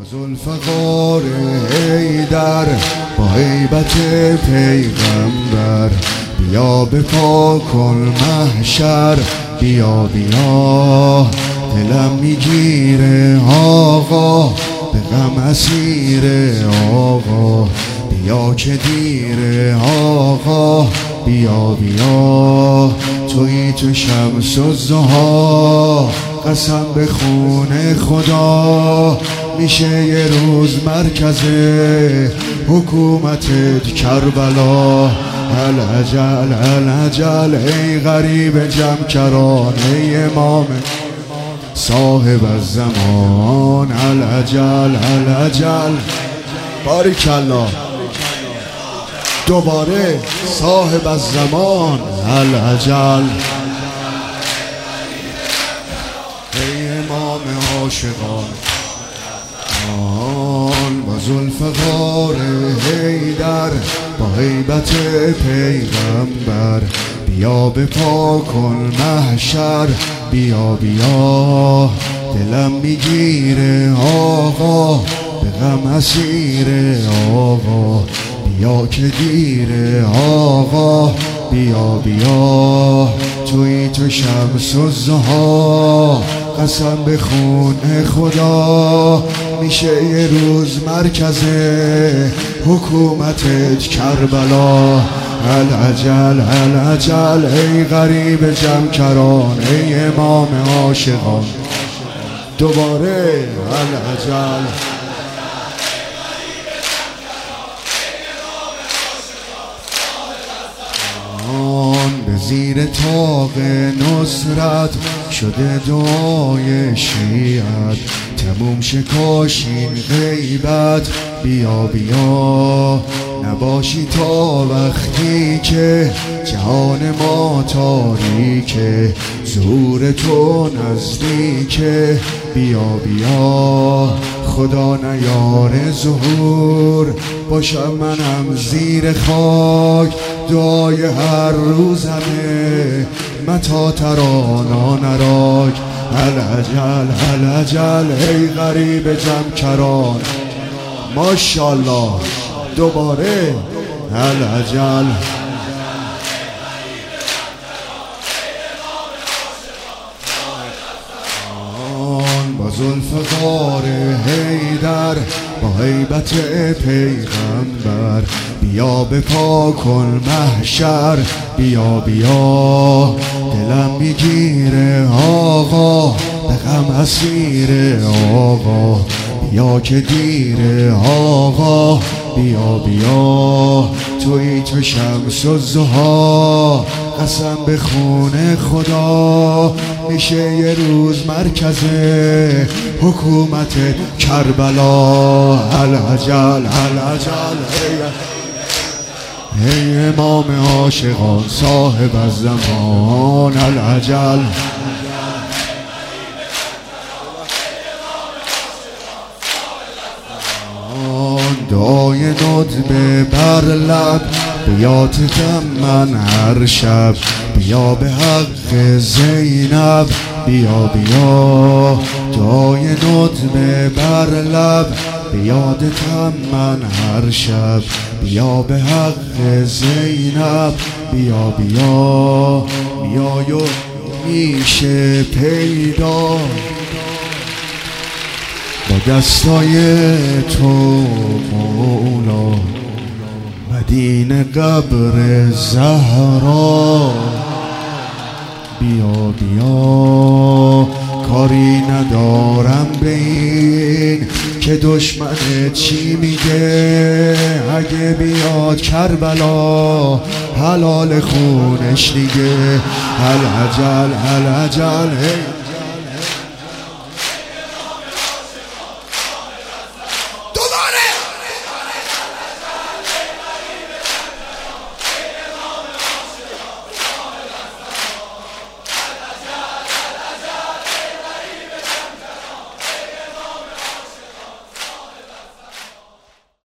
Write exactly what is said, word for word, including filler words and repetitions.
ذوالفقار حیدر با هیبت پیغمبر، بیا بپا کن محشر، بیا بیا دلم میگیره آقا، به غم اسیر آقا، بیا که دیره آقا، بیا بیا تویی تو شمس الضحی، قسم به خون خدا میشه یه روز مرکز حکومت کربلا. العجل العجل ای غریب جمکران، ای امام صاحب الزمان، العجل العجل باریکالله دوباره صاحب الزمان، العجل ای امام عاشقان با ذوالفقار حیدر با هیبت پیغمبر، بیا بپا کن محشر، بیا بیا دلم میگیره آقا، به غم اسیر آقا، بیا که دیره آقا، بیا بیا تویی تو شمس الضحی، قسم به خون خدا میشه یه روز مرکز حکومت کربلا. العجل العجل ای غریب جمکران، ای امام عاشقان دوباره العجل به زیر طاق نصرت شده دعای شیعت، تموم شکاشین غیبت، بیا بیا نباشی تا وقتی که جهان ما تاریکه، ظهور تو نزدیکه، بیا بیا خدا نیاره ظهور، باشم منم زیر خاک، دعای هر روزمه متا ترانا نراک. العجل العجل ای غریب جمکران، ماشاءالله دوباره العجل با ذوالفقار حیدر با هیبت پیغمبر، بیا بپا کن محشر، بیا بیا دلم میگیره آقا، به غم اسیر آقا، بیا که دیره آقا، بیا بیا تویی تو شمس الضحی، قسم به خون خدا میشه یه روز مرکز حکومت کربلا. العجل العجل ای امام عاشقان صاحب الزمان، العجل دعای ندبه بر لب بیات من هر شب، بیا به حق زینب، بیا بیا دعای ندبه بر لب بیادتم من هر شب، بیا به حق زینب، بیا بیا میای و میشه پیدا با دستای تو مولا، مدینه قبر زهرا، بیا بیا کاری ندارم به این که دشمن چی میگه، اگه بیاد کربلا حلال خونش دیگه. العجل العجل